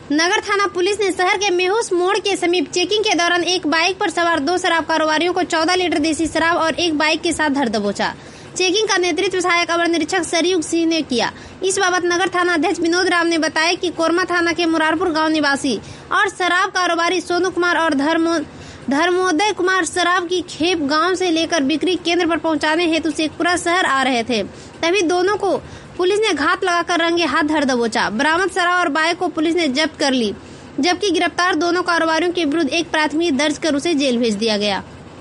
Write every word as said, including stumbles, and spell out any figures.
नगर थाना पुलिस ने शहर के मेहुस मोड़ के समीप चेकिंग के दौरान एक बाइक पर सवार दो शराब कारोबारियों को चौदह लीटर देसी शराब और एक बाइक के साथ धर दबोचा। चेकिंग का नेतृत्व सहायक अवर निरीक्षक सरयुग सिंह ने किया। इस बाबत नगर थाना अध्यक्ष विनोद राम ने बताया कि कोरमा थाना के मुरारपुर गांव निवासी और शराब कारोबारी सोनू कुमार और धर्मो धर्मोदय कुमार शराब की खेप गांव से लेकर बिक्री केंद्र पर पहुंचाने हेतु शेखपुरा शहर आ रहे थे। तभी दोनों को पुलिस ने घात लगाकर रंगे हाथ धर दबोचा। बरामद शराब और बाइक को पुलिस ने जब्त कर ली, जबकि गिरफ्तार दोनों कारोबारियों के विरुद्ध एक प्राथमिकी दर्ज कर उसे जेल भेज दिया गया।